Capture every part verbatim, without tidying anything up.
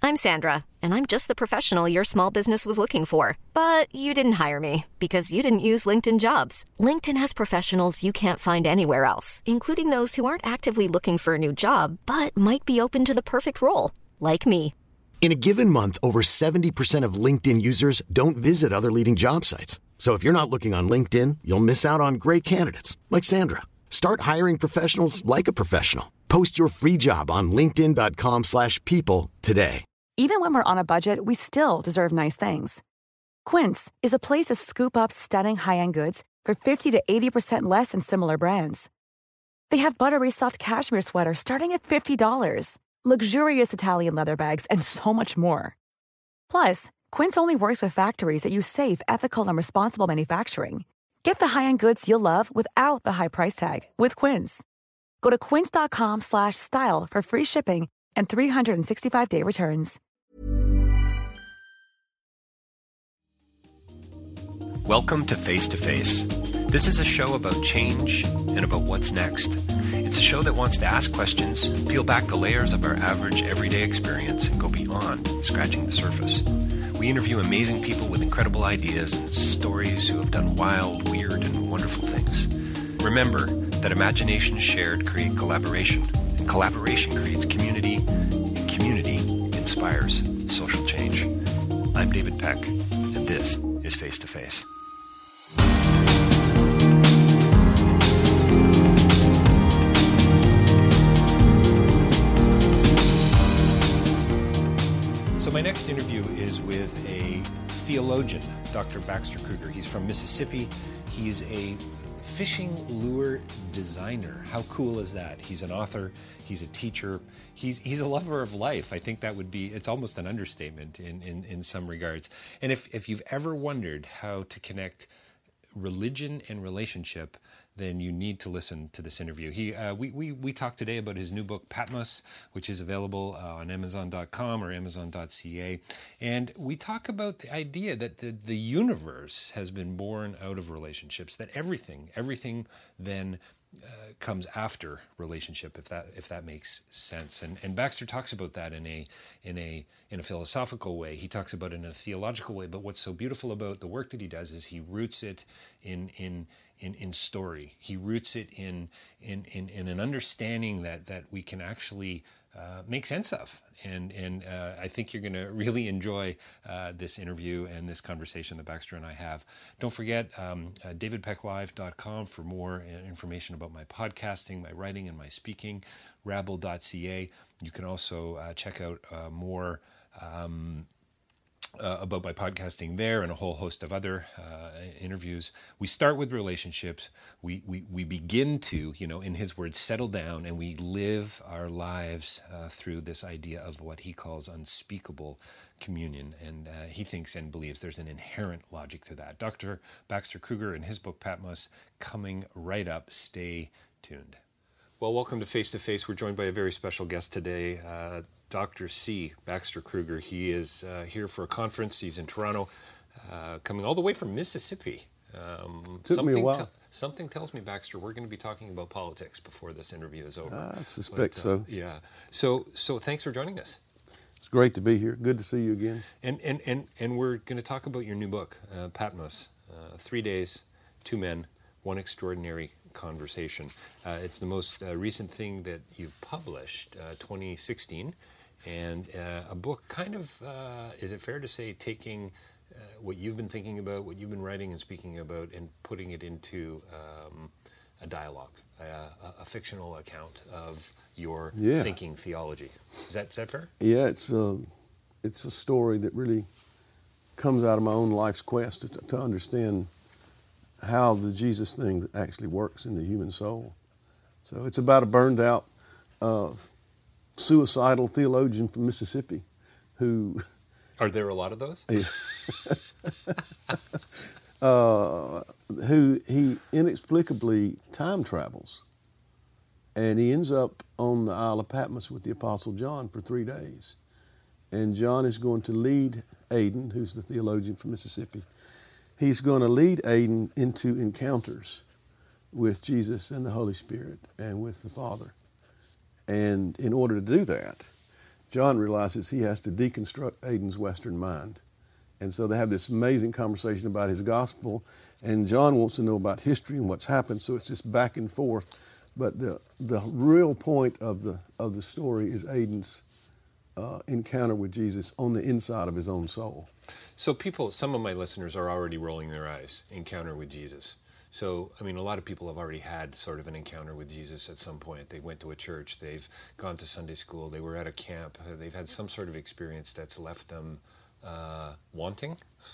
I'm Sandra, and I'm just the professional your small business was looking for. But you didn't hire me because you didn't use LinkedIn Jobs. LinkedIn has professionals you can't find anywhere else, including those who aren't actively looking for a new job, but might be open to the perfect role, like me. In a given month, over seventy percent of LinkedIn users don't visit other leading job sites. So if you're not looking on LinkedIn, you'll miss out on great candidates like Sandra. Start hiring professionals like a professional. Post your free job on linkedin dot com slash people today. Even when we're on a budget, we still deserve nice things. Quince is a place to scoop up stunning high-end goods for fifty to eighty percent less than similar brands. They have buttery soft cashmere sweaters starting at fifty dollars, luxurious Italian leather bags, and so much more. Plus, Quince only works with factories that use safe, ethical, and responsible manufacturing. Get the high-end goods you'll love without the high price tag with Quince. Go to quince dot com slash style for free shipping and three sixty-five day returns. Welcome to Face to Face. This is a show about change and about what's next. It's a show that wants to ask questions, peel back the layers of our average everyday experience, and go beyond scratching the surface. We interview amazing people with incredible ideas and stories who have done wild, weird, and wonderful things. Remember that imagination shared creates collaboration, and collaboration creates community, and community inspires social change. I'm David Peck, and this is Face to Face. So my next interview is with a theologian, Doctor Baxter Kruger. He's from Mississippi. He's a fishing lure designer. How cool is that? He's an author. He's a teacher. He's he's a lover of life. I think that would be, it's almost an understatement in, in, in some regards. And if, if you've ever wondered how to connect religion and relationship, then you need to listen to this interview. He, uh, we, we, we talked today about his new book, Patmos, which is available uh, on amazon dot com or amazon dot c a. And we talk about the idea that the, the universe has been born out of relationships, that everything, everything then uh, comes after relationship, if that if that makes sense. And and Baxter talks about that in a in a in a philosophical way. He talks about it in a theological way. But what's so beautiful about the work that he does is he roots it in in in, in story. He roots it in in in, in an understanding that that we can actually uh, make sense of. And and uh, I think you're going to really enjoy uh, this interview and this conversation that Baxter and I have. Don't forget um, uh, david peck live dot com for more information about my podcasting, my writing, and my speaking. rabble dot c a. You can also uh, check out uh, more um, uh, about my podcasting there and a whole host of other uh, interviews. We start with relationships. We, we we begin to, you know, in his words, settle down, and we live our lives uh, through this idea of what he calls unspeakable communion. And uh, he thinks and believes there's an inherent logic to that. Doctor Baxter Kruger in his book Patmos, coming right up. Stay tuned. Well, welcome to Face to Face. We're joined by a very special guest today, uh, Doctor C. Baxter Kruger. He is uh, here for a conference. He's in Toronto, uh, coming all the way from Mississippi. Um, Took me a while. Te- something tells me, Baxter, we're going to be talking about politics before this interview is over. I suspect but, uh, so. Yeah. So, so thanks for joining us. It's great to be here. Good to see you again. And and and, and we're going to talk about your new book, uh, Patmos. Uh, three days, two men, one extraordinary conversation. Uh, it's the most uh, recent thing that you've published, uh, twenty sixteen, and uh, a book kind of, uh, is it fair to say, taking uh, what you've been thinking about, what you've been writing and speaking about, and putting it into um, a dialogue, a, a, a fictional account of your yeah. thinking theology. Is that, is that fair? Yeah, it's a, it's a story that really comes out of my own life's quest to, to understand how the Jesus thing actually works in the human soul. So it's about a burned out, uh, suicidal theologian from Mississippi who... Are there a lot of those? uh, who he inexplicably time travels. And he ends up on the Isle of Patmos with the Apostle John for three days. And John is going to lead Aidan, who's the theologian from Mississippi, he's going to lead Aidan into encounters with Jesus and the Holy Spirit and with the Father. And in order to do that, John realizes he has to deconstruct Aidan's Western mind. And so they have this amazing conversation about his gospel, and John wants to know about history and what's happened, so it's just back and forth. But the the real point of the of the story is Aidan's uh, encounter with Jesus on the inside of his own soul. So people, some of my listeners are already rolling their eyes, encounter with Jesus. So, I mean, a lot of people have already had sort of an encounter with Jesus at some point. They went to a church, they've gone to Sunday school, they were at a camp, they've had some sort of experience that's left them uh, wanting.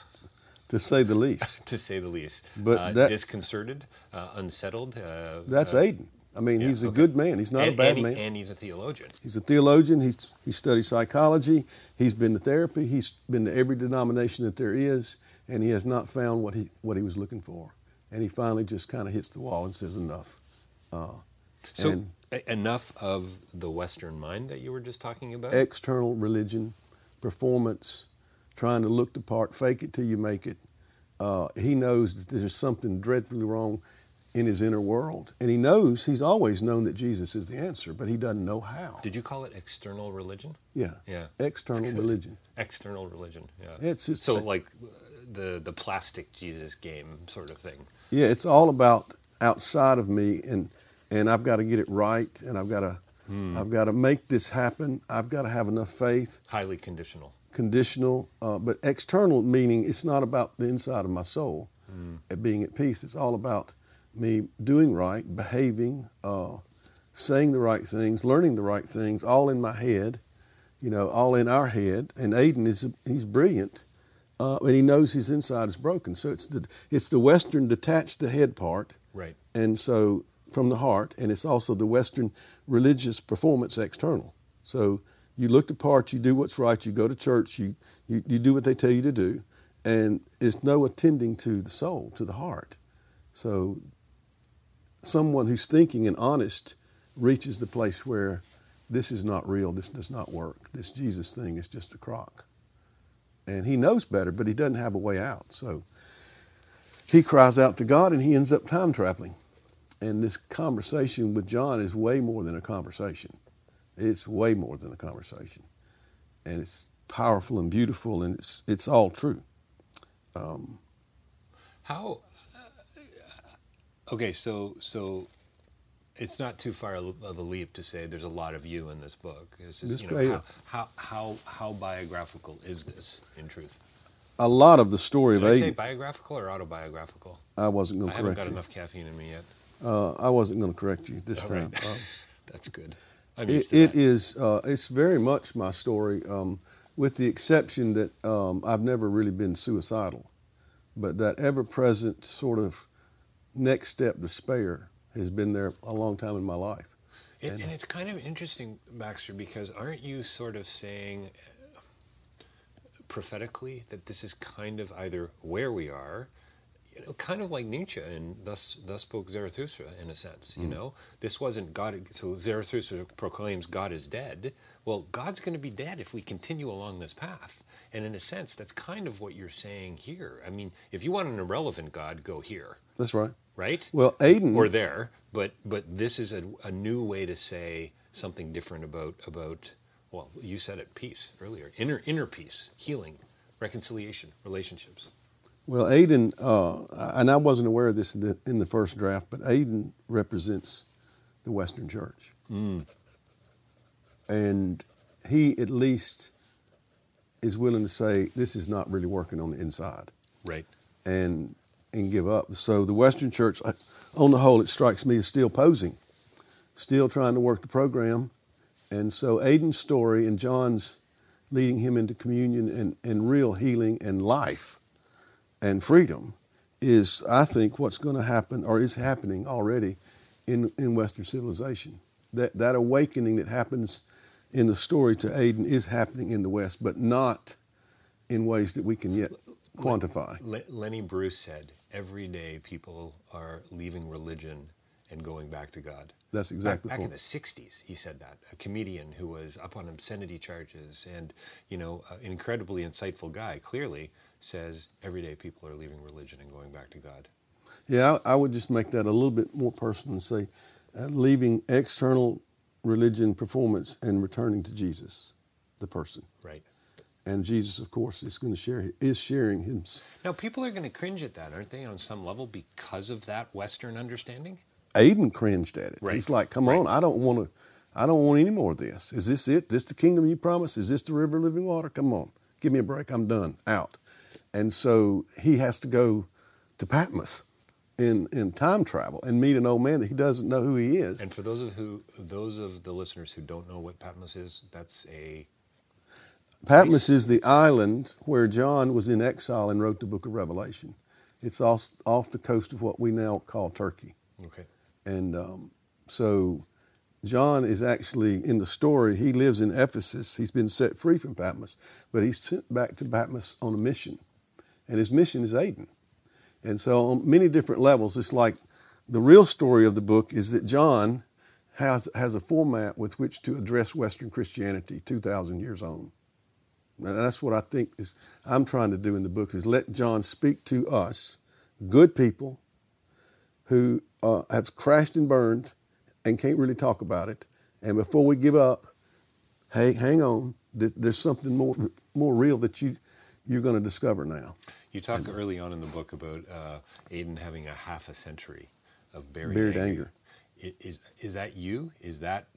To say the least. to say the least. But uh, that, disconcerted, uh, unsettled. Uh, that's uh, Aidan. I mean, yeah, he's a okay. good man. He's not and, a bad and he, man. And he's a theologian. He's a theologian. He's he studied psychology. He's been to therapy. He's been to every denomination that there is, and he has not found what he what he was looking for. And he finally just kind of hits the wall and says, enough. Uh, so and a- enough of the Western mind that you were just talking about? External religion, performance, trying to look the part, fake it till you make it. Uh, he knows that there's something dreadfully wrong in his inner world. And he knows, he's always known that Jesus is the answer, but he doesn't know how. Did you call it external religion? Yeah. Yeah. External religion. External religion, yeah. It's just, so like the the plastic Jesus game sort of thing. Yeah, it's all about outside of me, and and I've got to get it right, and I've got to hmm. I've got to make this happen. I've got to have enough faith. Highly conditional. Conditional, uh, but external meaning it's not about the inside of my soul mm. at being at peace. It's all about me doing right, behaving, uh, saying the right things, learning the right things, all in my head, you know, all in our head. And Aidan is he's brilliant, uh, and he knows his inside is broken. So it's the it's the Western detached the head part, right? And so from the heart, and it's also the Western religious performance external. So you look the part, you do what's right, you go to church, you, you, you do what they tell you to do, and it's no attending to the soul, to the heart. So someone who's thinking and honest reaches the place where this is not real, this does not work, this Jesus thing is just a crock. And he knows better, but he doesn't have a way out. So he cries out to God, and he ends up time traveling. And this conversation with John is way more than a conversation. It's way more than a conversation, and it's powerful and beautiful, and it's it's all true. Um, How? Uh, okay, so so it's not too far of a leap to say there's a lot of you in this book. This is, this you know, great. how, how how how biographical is this in truth? A lot of the story Did of I Aidan. say biographical or autobiographical? I wasn't going I to haven't correct got you. enough caffeine in me yet. Uh, I wasn't going to correct you this All time. right. Um, That's good. I'm It, used to it that. is. Uh, it's very much my story, um, with the exception that um, I've never really been suicidal, but that ever-present sort of next step despair has been there a long time in my life. It, and, and it's kind of interesting, Baxter, because aren't you sort of saying uh, prophetically that this is kind of either where we are, you know, kind of like Nietzsche and thus thus spoke Zarathustra in a sense, you mm. know? This wasn't God, so Zarathustra proclaims God is dead. Well, God's going to be dead if we continue along this path. And in a sense, that's kind of what you're saying here. I mean, if you want an irrelevant God, go here. That's right. Right? Well, Aidan... Or there, but but this is a, a new way to say something different about, about, well, you said it, peace earlier. Inner inner peace, healing, reconciliation, relationships. Well, Aidan, uh, and I wasn't aware of this in the, in the first draft, but Aidan represents the Western Church. Mm. And he at least is willing to say, this is not really working on the inside. Right. And and give up. So the Western Church, on the whole, it strikes me as still posing, still trying to work the program. And so Aidan's story and John's leading him into communion and, and real healing and life and freedom is, I think, what's going to happen or is happening already in, in Western civilization. That that awakening that happens in the story to Aidan is happening in the West, but not in ways that we can yet quantify. Lenny Bruce said, every day people are leaving religion and going back to God. That's exactly back, the back point. in the sixties, he said that. A comedian who was up on obscenity charges and, you know, an incredibly insightful guy, clearly says every day people are leaving religion and going back to God. Yeah, I, I would just make that a little bit more personal and say uh, leaving external religion performance and returning to Jesus. the person. Right. And Jesus, of course, is going to share, is sharing him. Now, people are going to cringe at that, aren't they, on some level, because of that Western understanding? Aiden cringed at it. Right. He's like, come right. on, I don't want to, I don't want any more of this. Is this it? This the kingdom you promised? Is this the river of living water? Come on, give me a break. I'm done, out. And so he has to go to Patmos in, in time travel and meet an old man that he doesn't know who he is. And for those of who, those of the listeners who don't know what Patmos is, that's a... Patmos is the island where John was in exile and wrote the book of Revelation. It's off, off the coast of what we now call Turkey. Okay. And um, so John is actually, in the story, he lives in Ephesus. He's been set free from Patmos, but he's sent back to Patmos on a mission. And his mission is Aden. And so on many different levels, it's like the real story of the book is that John has, has a format with which to address Western Christianity two thousand years on. And that's what I think is I'm trying to do in the book, is let John speak to us, good people who uh, have crashed and burned and can't really talk about it. And before we give up, hey, hang on, there's something more more real that you, you're going to discover now. You talk and, early on in the book about uh, Aden having a half a century of buried, buried anger. anger. Is, is that you? Is that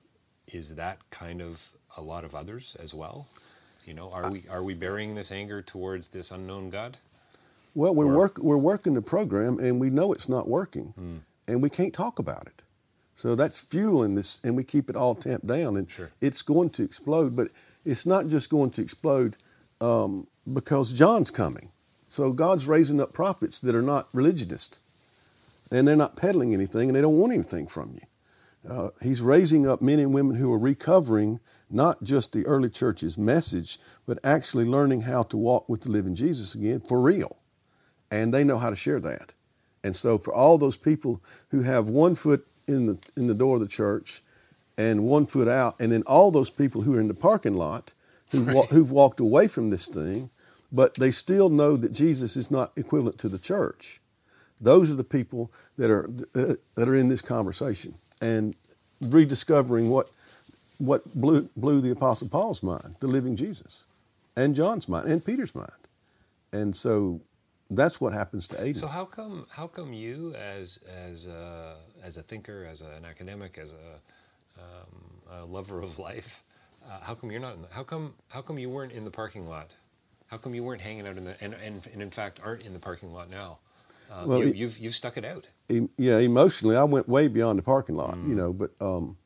is that kind of a lot of others as well? You know, are we are we burying this anger towards this unknown God? Well, we're or, work we're working the program, and we know it's not working, mm. and we can't talk about it. So that's fueling this, and we keep it all tamped down, and sure. it's going to explode. But it's not just going to explode um, because John's coming. So God's raising up prophets that are not religionists, and they're not peddling anything, and they don't want anything from you. Uh, he's raising up men and women who are recovering not just the early church's message, but actually learning how to walk with the living Jesus again for real. And they know how to share that. And so for all those people who have one foot in the in the door of the church and one foot out, and then all those people who are in the parking lot who've, right. wa- who've walked away from this thing, but they still know that Jesus is not equivalent to the church. Those are the people that are that are in this conversation and rediscovering what what blew blew the Apostle Paul's mind, the living Jesus, and John's mind, and Peter's mind. And so that's what happens to Aden. So how come how come you as as a, as a thinker, as a, an academic, as a, um, a lover of life, uh, how come you're not in the, how come how come you weren't in the parking lot? How come you weren't hanging out in the and and, and in fact aren't in the parking lot now? Uh, well, you, it, you've you've stuck it out. Yeah, emotionally, I went way beyond the parking lot, mm. you know. But um,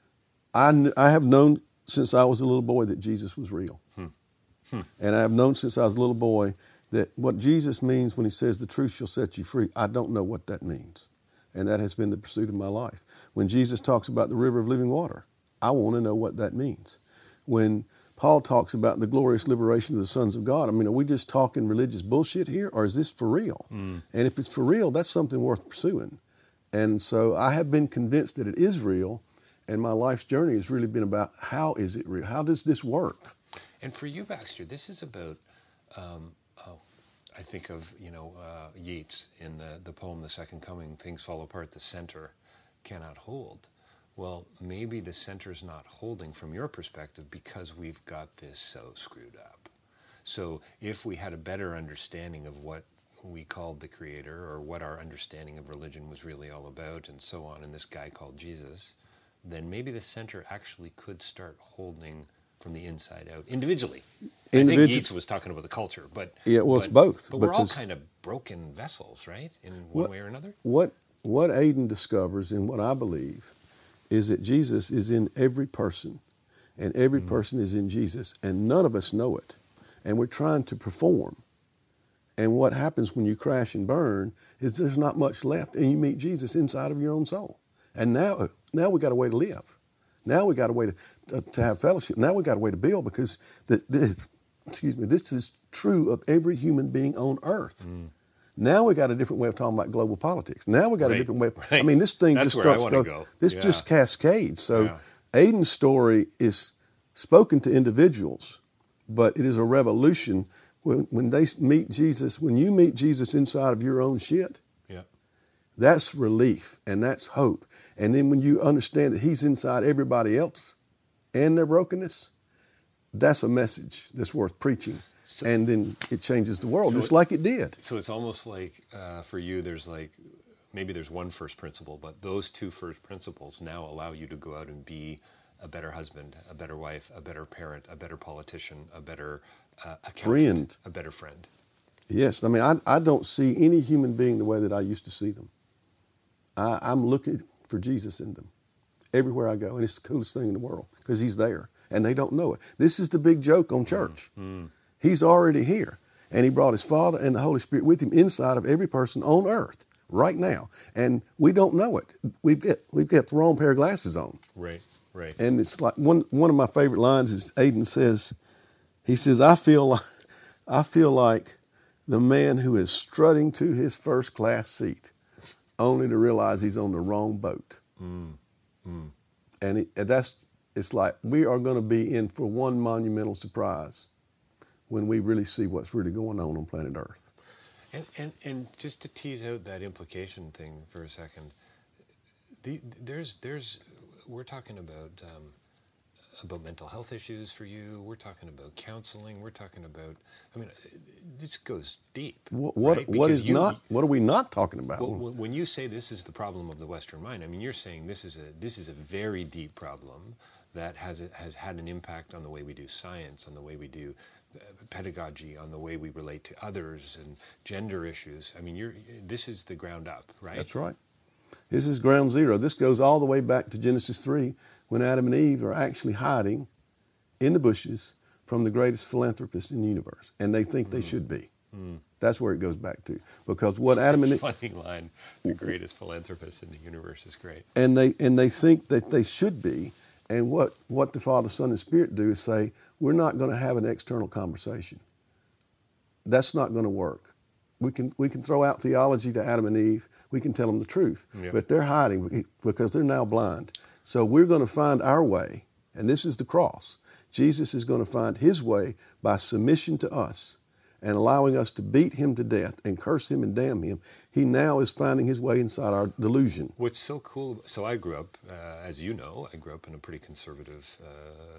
I kn- I have known since I was a little boy that Jesus was real, hmm. Hmm. and I have known since I was a little boy that what Jesus means when he says the truth shall set you free. I don't know what that means, and that has been the pursuit of my life. When Jesus talks about the river of living water, I want to know what that means. When Paul talks about the glorious liberation of the sons of God, I mean, are we just talking religious bullshit here, or is this for real? Mm. And if it's for real, that's something worth pursuing. And so I have been convinced that it is real, and my life's journey has really been about how is it real? How does this work? And for you, Baxter, this is about, um, oh, I think of, you know, uh, Yeats in the, the poem, The Second Coming, things fall apart, the center cannot hold. Well, maybe the center's not holding from your perspective because we've got this so screwed up. So if we had a better understanding of what we called the Creator, or what our understanding of religion was really all about, and so on, and this guy called Jesus, then maybe the center actually could start holding from the inside out, individually. Individu- I think Yeats was talking about the culture, but... Yeah, well, but, it's both. But we're all kind of broken vessels, right, in one what, way or another? What, what Aden discovers, and what I believe, is that Jesus is in every person, and every mm. person is in Jesus, and none of us know it. And we're trying to perform. And what happens when you crash and burn is there's not much left, and you meet Jesus inside of your own soul. And now, now we got a way to live. Now we got a way to, to, to have fellowship. Now we got a way to build, because the, the, excuse me, this is true of every human being on earth. Mm. Now we got a different way of talking about global politics. Now we got right, a different way. Of, right. I mean, this thing That's just where starts I going. Go. This yeah. just cascades. So, yeah. Aden's story is spoken to individuals, but it is a revolution when when they meet Jesus. When you meet Jesus inside of your own shit, yeah. that's relief and that's hope. And then when you understand that He's inside everybody else and their brokenness, that's a message that's worth preaching. So, and then it changes the world, so just it, like it did. So it's almost like uh, for you, there's like, maybe there's one first principle, but those two first principles now allow you to go out and be a better husband, a better wife, a better parent, a better politician, a better uh, accountant, friend, a better friend. Yes, I mean, I, I don't see any human being the way that I used to see them. I, I'm looking for Jesus in them everywhere I go, and it's the coolest thing in the world because he's there, and they don't know it. This is the big joke on church. Mm-hmm. He's already here, and he brought his Father and the Holy Spirit with him inside of every person on earth right now, and we don't know it. We've got, we've got the wrong pair of glasses on. Right, right. And it's like one, one of my favorite lines is Aiden says, he says, I feel like, I feel like the man who is strutting to his first class seat only to realize he's on the wrong boat. Mm. Mm. And it, that's, it's like we are going to be in for one monumental surprise when we really see what's really going on on planet Earth. And, and, and just to tease out that implication thing for a second, the, there's, there's, we're talking about, um, about mental health issues for you. We're talking about counseling. We're talking about, I mean, this goes deep. What, what, right? what is you, not, what are we not talking about? Well, when you say this is the problem of the Western mind, I mean, you're saying this is a, this is a very deep problem that has, has had an impact on the way we do science, on the way we do pedagogy, on the way we relate to others and gender issues. I mean, you're, this is the ground up, right? That's right. This is ground zero. This goes all the way back to Genesis three, when Adam and Eve are actually hiding in the bushes from the greatest philanthropist in the universe, and they think mm. they should be. Mm. That's where it goes back to, because what Adam and Eve... Funny line, the greatest philanthropist in the universe is great. And they and they think that they should be, and what, what the Father, Son, and Spirit do is say, we're not going to have an external conversation. That's not going to work. We can we can throw out theology to Adam and Eve. We can tell them the truth, yep. but they're hiding because they're now blind. So we're going to find our way, and this is the cross. Jesus is going to find his way by submission to us and allowing us to beat him to death and curse him and damn him. He now is finding his way inside our delusion. What's so cool, so I grew up, uh, as you know, I grew up in a pretty conservative uh,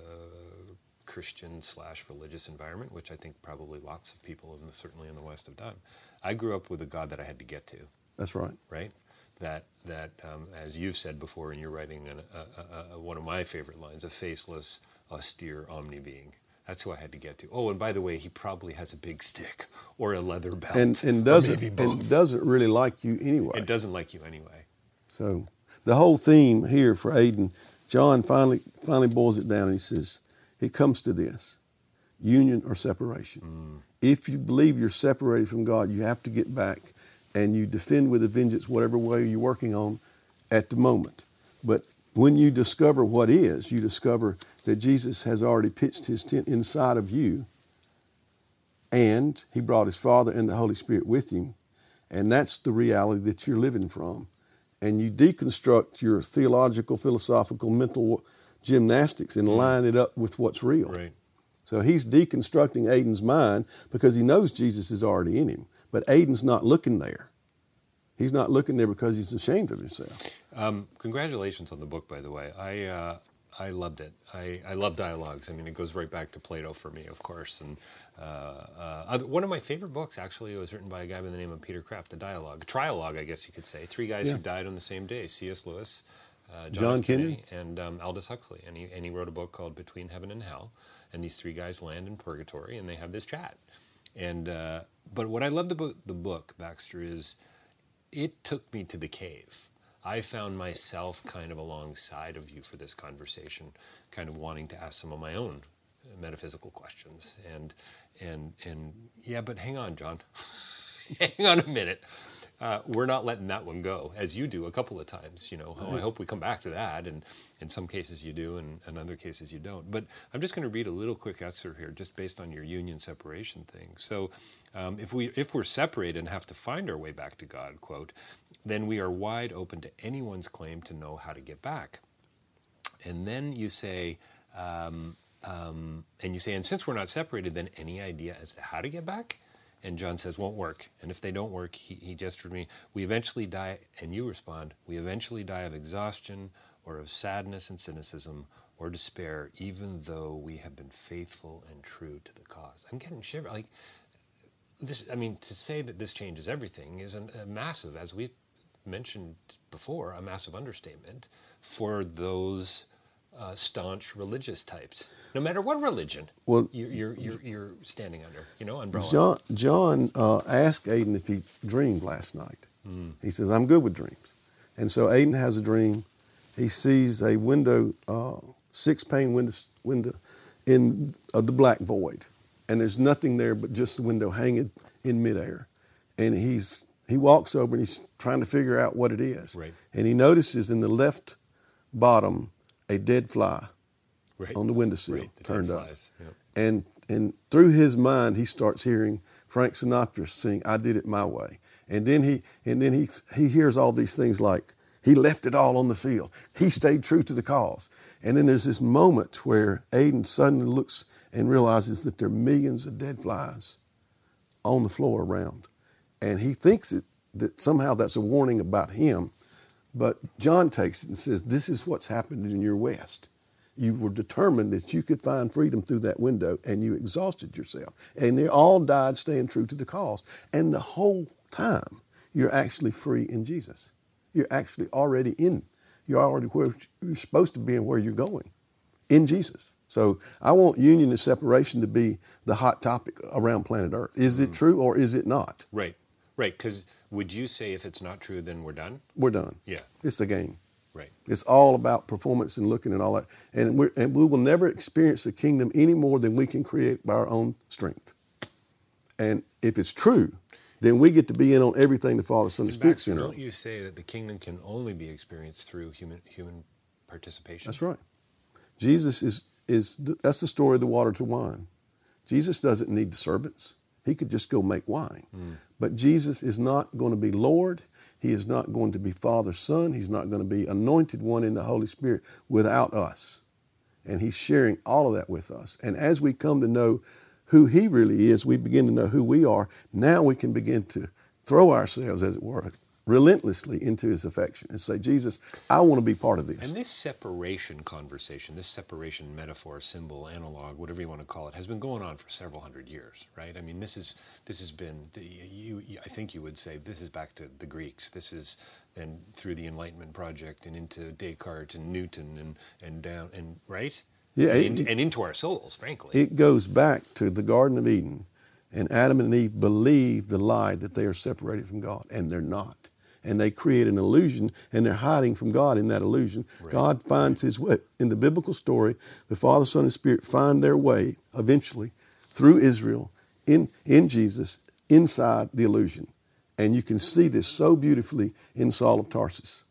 Christian slash religious environment, which I think probably lots of people, in the, certainly in the West, have done. I grew up with a God that I had to get to. That's right. Right? That, that um, as you've said before in your writing, an, a, a, a, one of my favorite lines, a faceless, austere omni-being. That's who I had to get to. Oh, and by the way, he probably has a big stick or a leather belt. And, and, doesn't, and doesn't really like you anyway. It doesn't like you anyway. So the whole theme here for Aiden, John finally finally boils it down and he says, it comes to this, union or separation. Mm. If you believe you're separated from God, you have to get back and you defend with a vengeance whatever way you're working on at the moment. But when you discover what is, you discover that Jesus has already pitched his tent inside of you, and he brought his Father and the Holy Spirit with him, and that's the reality that you're living from. And you deconstruct your theological, philosophical, mental gymnastics and line it up with what's real. Right. So he's deconstructing Aiden's mind because he knows Jesus is already in him. But Aiden's not looking there. He's not looking there because he's ashamed of himself. Um, congratulations on the book, by the way. I uh, I loved it. I, I love dialogues. I mean, it goes right back to Plato for me, of course. And uh, uh, one of my favorite books, actually, was written by a guy by the name of Peter Kraft, The Dialogue. Trialogue, I guess you could say. Three guys yeah. who died on the same day, C S Lewis, uh, John, John F. Kennedy, Kennedy, and um, Aldous Huxley. And he, and he wrote a book called Between Heaven and Hell. And these three guys land in purgatory, and they have this chat. And uh, but what I loved about the book, Baxter, is it took me to the cave. I found myself kind of alongside of you for this conversation, kind of wanting to ask some of my own metaphysical questions. And and and yeah, but hang on, John. Hang on a minute. Uh, we're not letting that one go, as you do a couple of times. You know, oh, I hope we come back to that. And in some cases you do, and in other cases you don't. But I'm just going to read a little quick excerpt here, just based on your union separation thing. So um, if, we, if we're separated and have to find our way back to God, quote, then we are wide open to anyone's claim to know how to get back. And then you say, um, um, and you say, and since we're not separated, then any idea as to how to get back? And John says, won't work. And if they don't work, he, he gestured me, we eventually die, and you respond, we eventually die of exhaustion or of sadness and cynicism or despair, even though we have been faithful and true to the cause. I'm getting shiver. Like this, I mean, to say that this changes everything is an, a massive, as we mentioned before, a massive understatement for those uh, staunch religious types. No matter what religion well, you're, you're you're you're standing under, you know, umbrella. John John uh, asked Aiden if he dreamed last night. Mm. He says, "I'm good with dreams," and so Aiden has a dream. He sees a window, uh, six-pane window, window in uh, the black void, and there's nothing there but just the window hanging in midair. And he's he walks over and he's trying to figure out what it is. Right. And he notices in the left bottom a dead fly right. on the windowsill right. the turned dead up. flies. Yep. And and through his mind, he starts hearing Frank Sinatra sing "I Did It My Way," and then he and then he he hears all these things like, he left it all on the field. He stayed true to the cause. And then there's this moment where Aiden suddenly looks and realizes that there are millions of dead flies on the floor around. And he thinks it, that somehow that's a warning about him. But John takes it and says, this is what's happened in your West. You were determined that you could find freedom through that window, and you exhausted yourself. And they all died staying true to the cause. And the whole time, you're actually free in Jesus. You're actually already in. You're already where you're supposed to be and where you're going, in Jesus. So I want union and separation to be the hot topic around planet Earth. Is it true or is it not? Right, right. Because would you say if it's not true, then we're done? We're done. Yeah. It's a game. Right. It's all about performance and looking and all that. And, we're, and we will never experience the kingdom any more than we can create by our own strength. And if it's true, then we get to be in on everything the Father, Son, and Spirit's in on. Don't you say that the kingdom can only be experienced through human human participation? That's right. Jesus is, is the, that's the story of the water to wine. Jesus doesn't need the servants. He could just go make wine. Mm. But Jesus is not going to be Lord. He is not going to be Father, Son. He's not going to be anointed one in the Holy Spirit without us. And he's sharing all of that with us. And as we come to know who he really is, we begin to know who we are. Now we can begin to throw ourselves, as it were, relentlessly into his affection and say, Jesus, I want to be part of this. And this separation conversation, this separation metaphor, symbol, analog, whatever you want to call it, has been going on for several hundred years, right? I mean, this is this has been, you, you, I think you would say, this is back to the Greeks. This is then through the Enlightenment project and into Descartes and Newton and, and down, and right? Yeah, and, it, and into our souls, frankly. It goes back to the Garden of Eden, and Adam and Eve believe the lie that they are separated from God, and they're not. And they create an illusion, and they're hiding from God in that illusion. Right. God finds his way. In the biblical story, the Father, Son, and Spirit find their way eventually through Israel, in, in Jesus, inside the illusion. And you can see this so beautifully in Saul of Tarsus.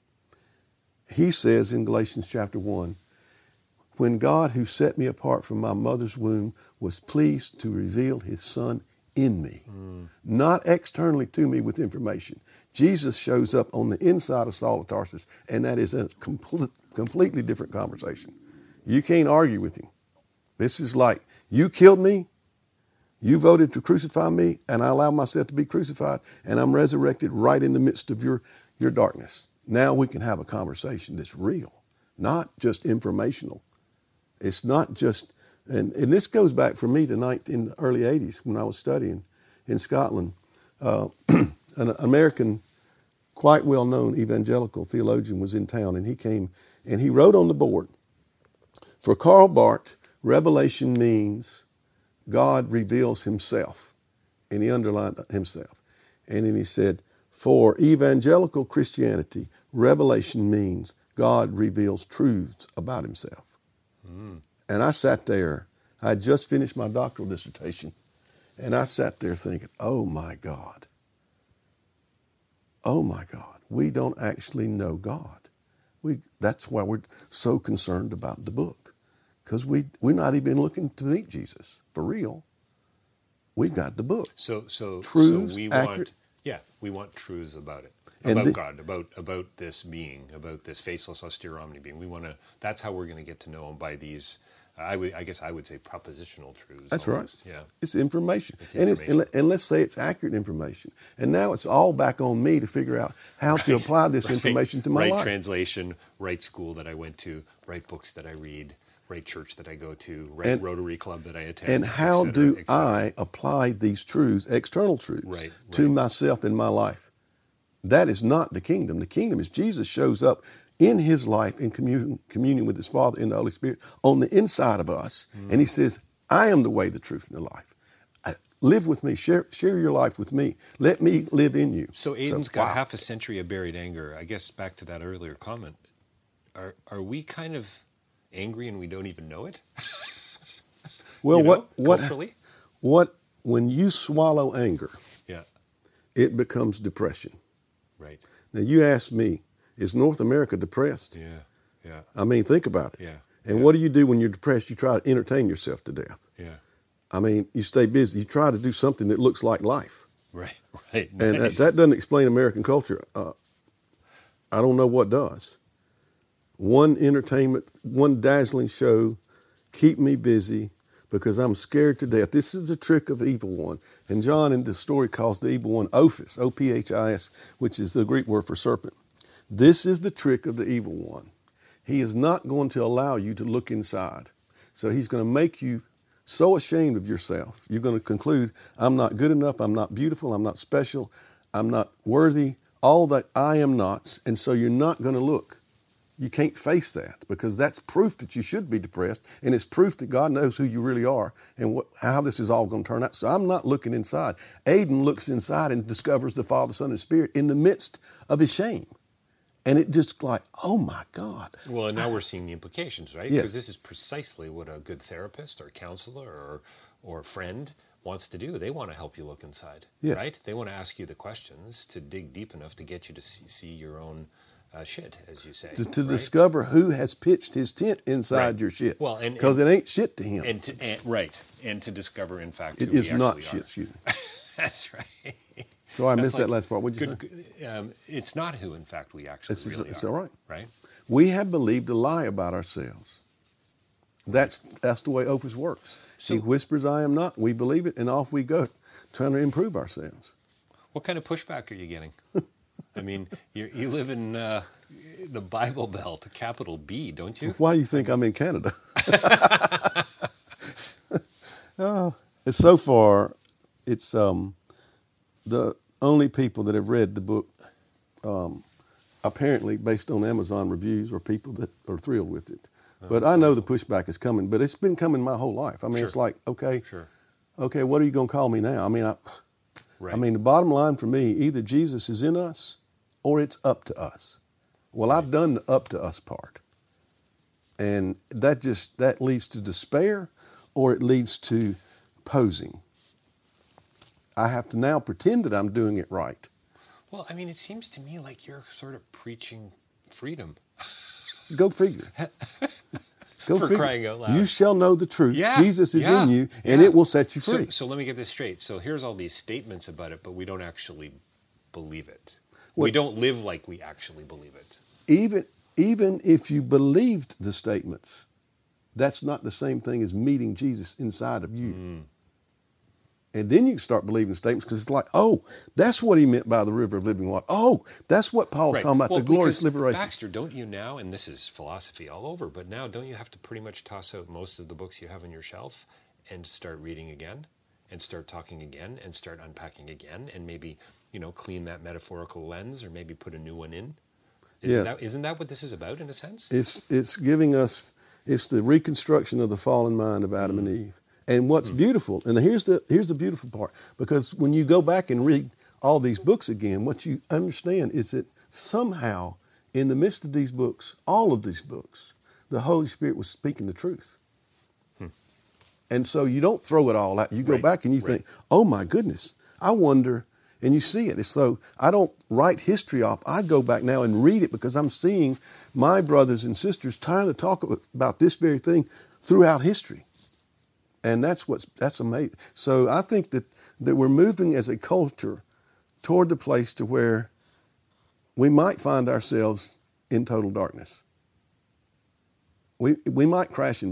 He says in Galatians chapter one, when God, who set me apart from my mother's womb, was pleased to reveal his Son in me, mm. not externally to me with information. Jesus shows up on the inside of Saul of Tarsus, and that is a complete, completely different conversation. You can't argue with him. This is like, you killed me, you voted to crucify me, and I allow myself to be crucified, and I'm resurrected right in the midst of your, your darkness. Now we can have a conversation that's real, not just informational. It's not just, and, and this goes back for me to nineteen, in the early eighties when I was studying in Scotland. Uh, an American, quite well-known evangelical theologian was in town, and he came and he wrote on the board, for Karl Barth, revelation means God reveals himself, and he underlined himself. And then he said, for evangelical Christianity, revelation means God reveals truths about himself. Mm. And I sat there, I had just finished my doctoral dissertation, and I sat there thinking, oh my God, oh my God, we don't actually know God. We, that's why we're so concerned about the book, because we, we're not even looking to meet Jesus, for real. We've got the book. So, so, truths, so we accurate. want, yeah, we want truths about it. And about the, God, about about this being, about this faceless, austere omni being. We want to. That's how we're going to get to know him, by these I would, I guess I would say propositional truths. That's almost. right. Yeah. It's information. It's and it's information. and, and let's say it's accurate information. And now it's all back on me to figure out how to apply this Right. information to my right life. translation, right school that I went to, right books that I read, right church that I go to, right And- Rotary Club that I attend. And et how cetera, do et cetera. I apply these truths, external truths, Right, to right. myself in my life? That is not the kingdom. The kingdom is Jesus shows up in his life in communion, communion with his Father in the Holy Spirit on the inside of us. Mm. And he says, I am the way, the truth, and the life. I, live with me. Share, share your life with me. Let me live in you. So Aiden's got wow. half a century of buried anger. I guess back to that earlier comment. Are are we kind of angry and we don't even know it? Well, You know, what, what, culturally? what, when you swallow anger, Yeah. it becomes depression. Right. Now, you ask me, is North America depressed? Yeah. Yeah. I mean, think about it. Yeah. And Yeah. what do you do when you're depressed? You try to entertain yourself to death. Yeah. I mean, you stay busy. You try to do something that looks like life. Right. Right. And Nice. that, that doesn't explain American culture. Uh, I don't know what does. One entertainment, one dazzling show, keep me busy because I'm scared to death. This is the trick of the evil one. And John in the story calls the evil one Ophis, O P H I S, which is the Greek word for serpent. This is the trick of the evil one. He is not going to allow you to look inside. So he's going to make you so ashamed of yourself. You're going to conclude, I'm not good enough, I'm not beautiful, I'm not special, I'm not worthy, all that I am nots. And so you're not going to look. You can't face that because that's proof that you should be depressed, and it's proof that God knows who you really are and what, how this is all going to turn out. So I'm not looking inside. Aiden looks inside and discovers the Father, Son, and Spirit in the midst of his shame. And it just like, oh my God. Well, and now we're seeing the implications, right? Yes. Because this is precisely what a good therapist or counselor or or friend wants to do. They want to help you look inside, Yes. right? They want to ask you the questions to dig deep enough to get you to see, see your own uh, shit, as you say. To, to right? discover who has pitched his tent inside Right. your shit. Well, and- because and- it ain't shit to him. And to and, right, and to discover, in fact, It who is we not actually shit. are. Excuse me. That's right. So I That's missed like that last part. What'd you say? good, good, um, it's not who, in fact, we actually It's- really it's are. all right. Right? We have believed a lie about ourselves. That's that's the way Ophis works. So- he whispers, I am not. We believe it, and off we go, trying to improve ourselves. What kind of pushback are you getting? I mean, you you live in uh, the Bible Belt, capital B, don't you? Why do you think I'm in Canada? oh, it's so far, it's um, the only people that have read the book, um, apparently based on Amazon reviews, are people that are thrilled with it. But I know the pushback is coming, but it's been coming my whole life. I mean, it's Sure. like, okay, Sure. okay, what are you going to call me now? I mean, I, Right. I mean, the bottom line for me, either Jesus is in us or it's up to us. Well, I've done the up to us part. And that just, that leads to despair or it leads to posing. I have to now pretend that I'm doing it right. Well, I mean, it seems to me like you're sort of preaching freedom. Go figure. Go For figure. crying out loud. You shall know the truth. Yeah, Jesus is yeah, in you, and yeah. it will set you free. So, so let me get this straight. So here's all these statements about it, but we don't actually believe it. We What- don't live like we actually believe it. even even if you believed the statements, that's not the same thing as meeting Jesus inside of you. Mm. And then you can start believing statements because it's like, oh, that's what he meant by the river of living water. Oh, that's what Paul's Right. talking about, Well, the glorious because, liberation. Baxter, don't you now, and this is philosophy all over, but now don't you have to pretty much toss out most of the books you have on your shelf and start reading again and start talking again and start unpacking again and maybe, you know, clean that metaphorical lens or maybe put a new one in? Isn't, Yeah. that, isn't that what this is about in a sense? It's it's giving us, it's the reconstruction of the fallen mind of Adam and Eve. And what's beautiful, and here's the here's the beautiful part, because when you go back and read all these books again, what you understand is that somehow in the midst of these books, all of these books, the Holy Spirit was speaking the truth. Hmm. And so you don't throw it all out. You go Right, back and you right. think, oh my goodness, I wonder, and you see it. It's so I don't write history off. I go back now and read it because I'm seeing my brothers and sisters trying to talk about this very thing throughout history. And that's what's that's amazing. So I think that, that we're moving as a culture toward the place to where we might find ourselves in total darkness. We we might crash and burn.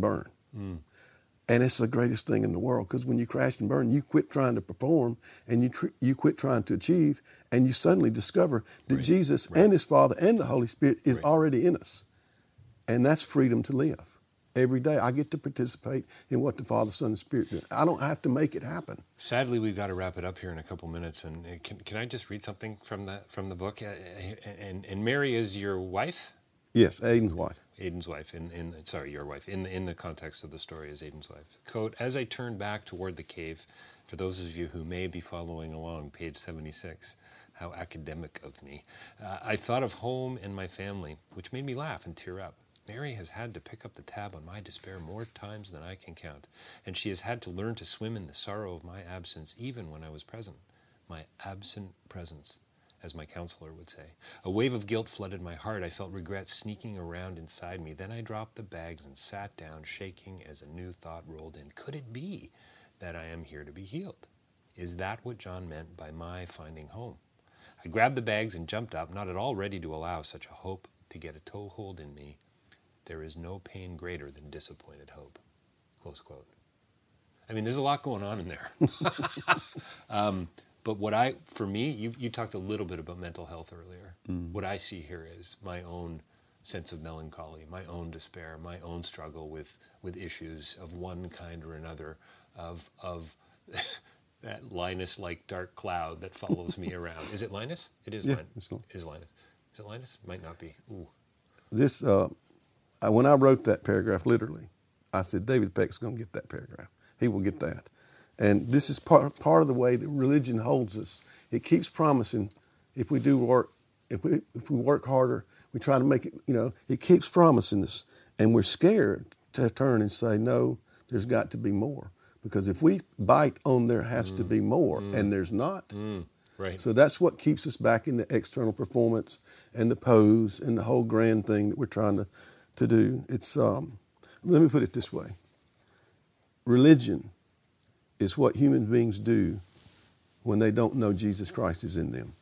Mm. And it's the greatest thing in the world, because when you crash and burn, you quit trying to perform and you tr- you quit trying to achieve, and you suddenly discover that right. Jesus right. and his Father and the Holy Spirit is right. already in us. And that's freedom to live. Every day I get to participate in what the Father, Son, and Spirit do. I don't have to make it happen. Sadly, we've got to wrap it up here in a couple minutes. And can, can I just read something from the, from the book? And, and Mary is your wife? Yes, Aiden's wife. Aiden's wife, in, in sorry, your wife, in, in the context of the story is Aiden's wife. Quote, as I turned back toward the cave, for those of you who may be following along, page seventy-six, how academic of me, uh, I thought of home and my family, which made me laugh and tear up. Mary has had to pick up the tab on my despair more times than I can count, and she has had to learn to swim in the sorrow of my absence, even when I was present. My absent presence, as my counselor would say. A wave of guilt flooded my heart. I felt regret sneaking around inside me. Then I dropped the bags and sat down, shaking as a new thought rolled in. Could it be that I am here to be healed? Is that what John meant by my finding home? I grabbed the bags and jumped up, not at all ready to allow such a hope to get a toehold in me. There is no pain greater than disappointed hope. Close quote. I mean, there's a lot going on in there. um, But what I, for me, you, you talked a little bit about mental health earlier. Mm. What I see here is my own sense of melancholy, my own despair, my own struggle with, with issues of one kind or another, of of that Linus-like dark cloud that follows me around. Is it Linus? It is. Yeah, Linus. it's not. Is Linus? Is it Linus? Might not be. Ooh. This, uh, when I wrote that paragraph, literally, I said, David Peck's going to get that paragraph. He will get that. And this is part, part of the way that religion holds us. It keeps promising, if we do work, if we if we work harder, we try to make it, you know, it keeps promising us. And we're scared to turn and say, no, there's got to be more. Because if we bite on there has mm. to be more, mm. and there's not. Mm. Right. So that's what keeps us back in the external performance and the pose and the whole grand thing that we're trying to, to do. It's, um, let me put it this way. Religion is what human beings do when they don't know Jesus Christ is in them.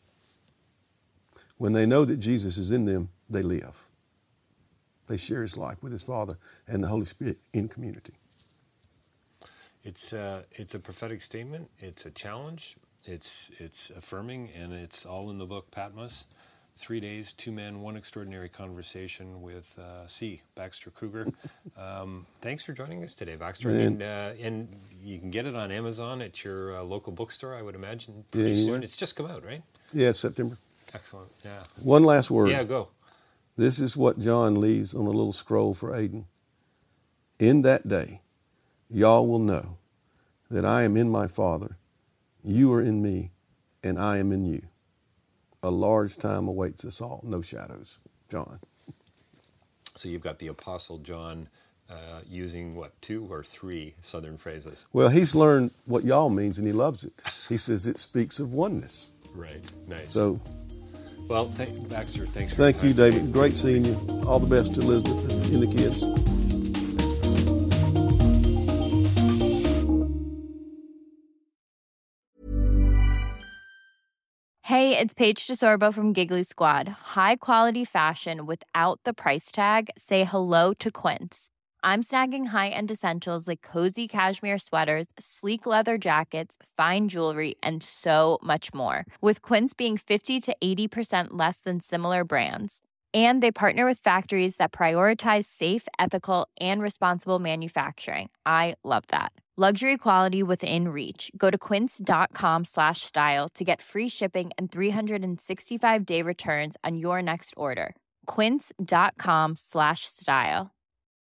When they know that Jesus is in them, they live. They share his life with his Father and the Holy Spirit in community. It's uh, it's a prophetic statement. It's a challenge. It's it's affirming, and it's all in the book Patmos. Three days, two men, one extraordinary conversation with uh, C. Baxter Kruger. Um, thanks for joining us today, Baxter. And, uh, and you can get it on Amazon at your uh, local bookstore, I would imagine, pretty yeah, soon. Yeah. It's just come out, right? Yeah, September. Excellent, yeah. One last word. Yeah, go. This is what John leaves on a little scroll for Aiden. In that day, y'all will know that I am in my Father, you are in me, and I am in you. A large time awaits us all. No shadows. John. So you've got the Apostle John uh, using, what, two or three Southern phrases? Well, he's learned what y'all means, and he loves it. He says it speaks of oneness. Right. Nice. So, well, th- Baxter, thanks for Thank you, David. Today. Great seeing you. All the best to Elizabeth and the kids. Hey, it's Paige DeSorbo from Giggly Squad. High quality fashion without the price tag. Say hello to Quince. I'm snagging high-end essentials like cozy cashmere sweaters, sleek leather jackets, fine jewelry, and so much more. With Quince being fifty to eighty percent less than similar brands. And they partner with factories that prioritize safe, ethical, and responsible manufacturing. I love that. Luxury quality within reach. Go to quince.com slash style to get free shipping and three sixty-five day returns on your next order. Quince.com slash style.